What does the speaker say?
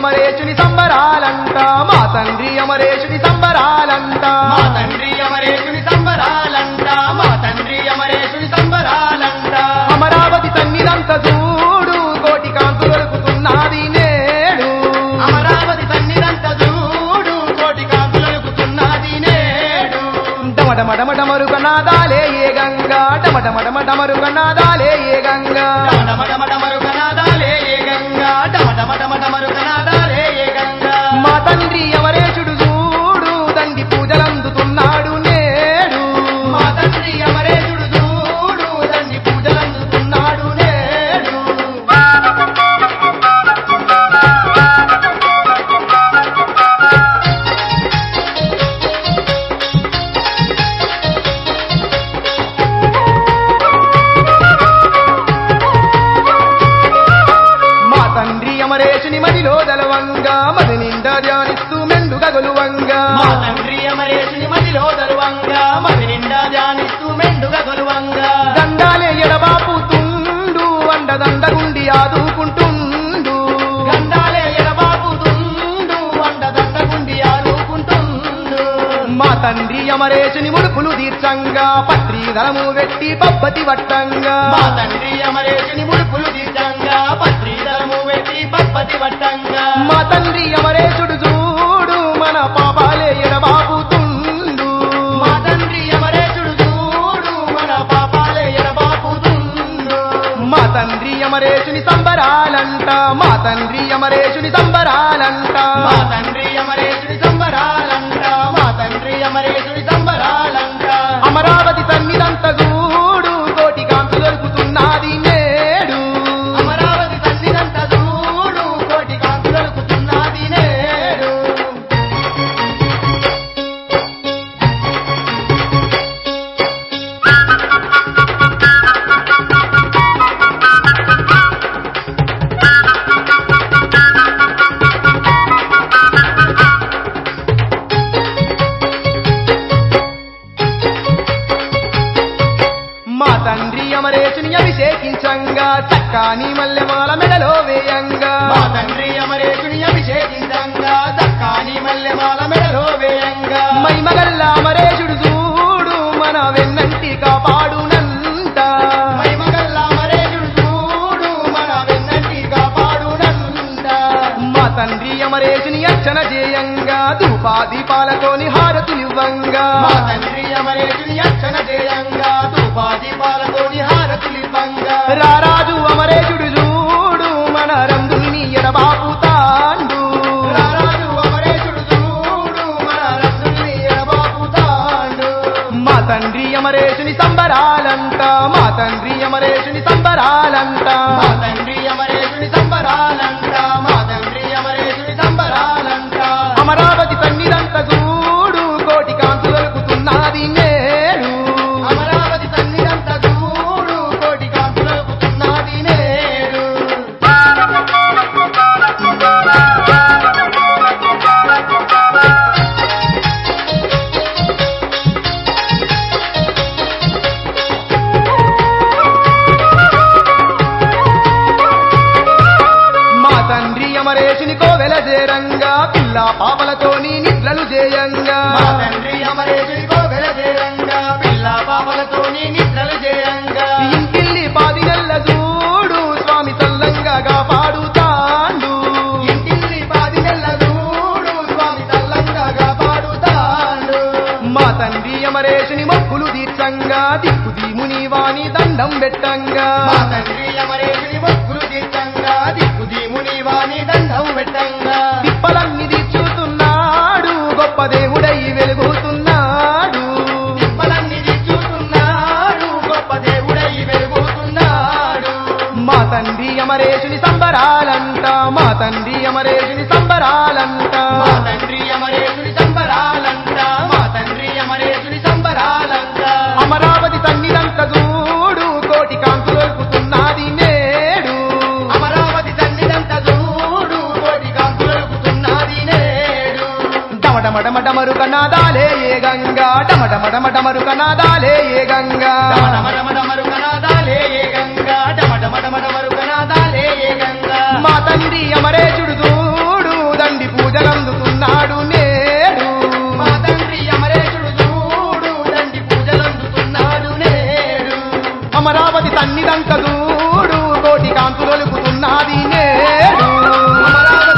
అమరేశుని సంబరాలంట మా తండ్రి అమరేశుని సంబరాలంట మా తండ్రి అమరేశుని సంబరాలంట మా తండ్రి అమరేశుని సంబరాలంట అమరావతి తన్నిదంత చూడు కోటి కాంతులు దొరుకుతున్నది నేడు అమరావతి తన్నిదంత చూడు కోటి కాంతులు దొరుకుతున్నది నేడు డమడమడమడమరుగ నాదాలే ఏ గంగా డమడమడమడమరుగ నాదాలే ఏ గంగా డమడమడమడమరుగ నాదాలే ఏ గంగా డమడమడమడమరుగ నాదాలే ఏ గంగా మా తండ్రి అమరేశుడు చూడు దండి పూజలందుతున్నాడు నేడు మా తండ్రి అమరేశుడు చూడు దండి పూజలందుతున్నాడు నేడు మా తండ్రి అమరేశుని మదిలో దలవంగా మది నిండా ధ్యానిస్తూ మెండుగా గొలువంగా మా తండ్రి అమరేశుని మదిలో దరువంగా మది నిండా ధ్యానిస్తూ మెండుగా గొలువంగా దండాలే ఎడబాపుతుండు అండదండగుండి ఆదుకుంటుండు గండాలే ఎడబాపుతుండు వండదండగుండి ఆడుకుంటుండు మా తండ్రి అమరేశుని ముడుపులు తీర్చంగా పత్రీధరము వెట్టి పబ్బతి వట్టంగా మా తండ్రి అమరేశుని ముడుపులు తీర్చంగా పత్రీధరము వెట్టి పప్పతి వట్టంగా మా తండ్రి అమరేశుడు చూడు మన పాపాలే ఎడబాపుతుండు మా తండ్రి అమరేశుడు చూడు మన పాపాలే ఎడబాపుతుండు మా తండ్రి అమరేశుని సంబరాలంట మా తండ్రి అమరేశుని సంబరాలంట మా తండ్రి అమరేశుని సంబరాలంట మా తండ్రి అమరేశుని సంబరాలంట అమరావతి తన్నిదంత చూడు కోటి కాంతులు దొరుకుతున్నది నేడు అమరావతి తల్లిదంత చూడు కోటి కాంతులు దొరుకుతున్నది నేడు మా తండ్రి అమరేశుని అభిషేకించంగా చక్కాని మల్లెమాల మెడలో వేయంగా మా తండ్రి అమరేశుని అభిషేకించంగా దక్కాని మల్లెమాల మెడలో వేయంగా మైమగల్ల అమరేశుడు చూడు మన వెన్నంటి కాపాడునంట మైమగల్ల అమరేశుడు చూడు మన వెన్నంటి కాపాడునంట మా తండ్రి అమరేశుని అర్చన చేయంగా ధూపాదీపాలతోని హారతులివ్వంగా మా తండ్రి అమరేశుని అర్చన చేయంగా ధూపాదీపాలతోని హారతులివ్వంగా రారాజు అమరేశుడు చూడు మన రంగుని ఎడబాపుతాండు రారాజు అమరేశుడు చూడు మన రత్నుని ఎడబాపుతాండు మా తండ్రి అమరేశుని సంబరాలంట మా తండ్రి అమరేశుని సంబరాలంట మా తండ్రి అమరేశుని సంబరాలంట మా తండ్రి అమరేశుని సంబరాలంట అమరావతి తన్నిదంత చూడు కోటి కాంతులు దొరుకుతున్నది నేడు అమరావతి తల్లిదంత చూడు కోటి కాంతులు దొరుకుతున్నది నేడు మా తండ్రి అమరేశుని కోవెల చేరంగా పిల్ల పాపలతోని నిద్రలు చేయంగా మా తండ్రి అమరేశుని కోవెల చేయంగా పిల్ల పాపలతోని నిద్రలు చేయంగా ఇంటిల్లి పాది నెల్ల చూడు స్వామి చల్లంగా కాపాడుతాండు ఇంటిల్లి పాది నెల్ల చూడు స్వామి తల్లంగా కాపాడుతాడు మా తండ్రి అమరేశుని మొక్కులు తీర్చంగా దిక్కు దీముని వాణి దండం పెట్టంగా మా తండ్రి అమరేశుని మొక్కులు తీర్చంగా దిక్కు దీముని వాణి దండం పెట్టంగా తిప్పలన్నీ తీర్చుతున్నాడు గొప్ప దేవుడై వెలుగుతున్నాడు తిప్పలన్నీ తీర్చుతున్నాడు గొప్ప దేవుడై వెలుగుతున్నాడు మా తండ్రి అమరేశుని సంబరాలంట మా తండ్రి అమరేశుని సంబరాలంట మా తండ్రి అమరేశుని సంబరాలంట మా తండ్రి అమరేశుని సంబరాలంట అమరావతి తన్నిదంత చూడు కోటి కాంతులు దొరుకుతున్నది నేడు అమరావతి తల్లిదంత చూడు కోటి కాంతులు దొరుకుతున్నది నేడు డమడమడమడమరుక నాదాలే ఏ గంగా డమడమడమడమరుక నాదాలే ఏ గంగా డమడమడమరుకనాదాలే ఏ గంగా డమడమడమరుకనాదాలే ఏ గంగా మా తండ్రి అమరేశుడు చూడు అమరావతి తన్నిదంక దూడు కోటి కాంతులొలుకుతున్నది నేడు అమరావతి